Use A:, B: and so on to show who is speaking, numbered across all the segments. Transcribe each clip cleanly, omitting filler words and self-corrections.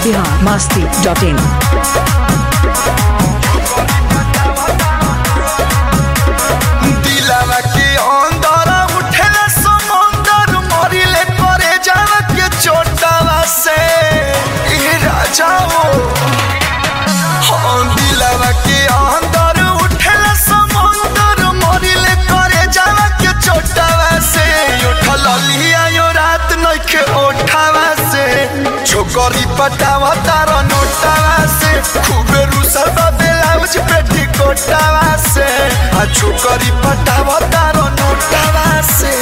A: biharmasti.in
B: दिलवा के अंदर उठेला समंदर मरिले करे जावा के चोटवा से ए राजाओ हाँ दिलवा के अंदर उठेला समंदर मरिले करे जावा के चोटवा से उठल लिया यो रात नइखे उठावा से छोकरी पटावा तार नोटावा से खूबे रुसल ब्लाउज पेटी कोटावा से आ छोकरी पटावा तार नोटावा से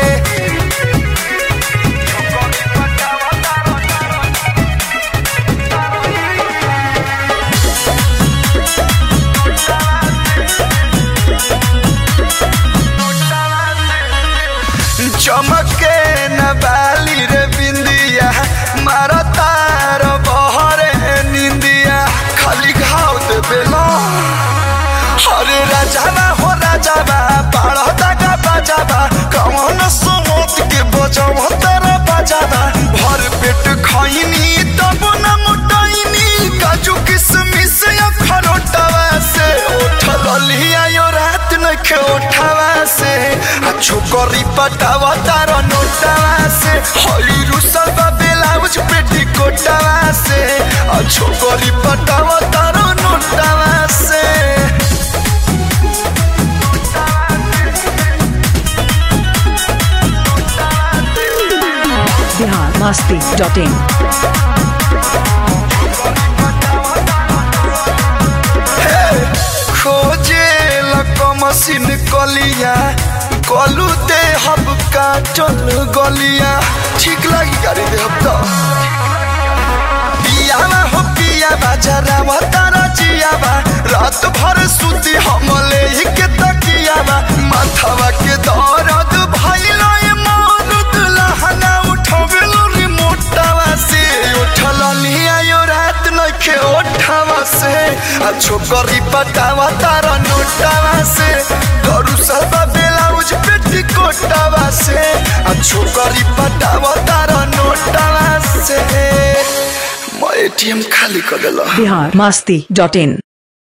B: चमके न बाली रे बिंदिया मारा तार बहरे निंदिया खाली घाव दे बेला अरे राजाबा हो राजाबा बाढ़ दागा बाजाबा कौन सोमत के बजाव तेरा बाजाबा भर पेट खैनी तब न मोटाइनी काजू किशमिश अखरोटवा से उठल लिया यो रात नइखे उठावा से आ छोकरी पटावा तार नोटावा से हई रुसल ब्लाउज पेटी कोटावा से आ छोकरी पटावा तार नोटावा से
A: biharmasti.in
B: खोजे लको मशीन कलिया कलू दे हब काटल गलिया ठीक लगी गाड़ी दे हब तो पियावा हो पियावा जरा तारा जियावा रात भर सुती हमले ही के तकियावा माथावा के दर्द भइलो ए मरुद लहना उठवेलो रिमोटवा से उठल लिया यो रात नइखे उठावा से आ छोकरी पटावा तार नोटावा से गरु सलबा ब्लाउज पेटी कोटावा से आ छोकरी पटावा तार नोटावा से मैं एटीएम खाली कर देला
A: biharmasti.in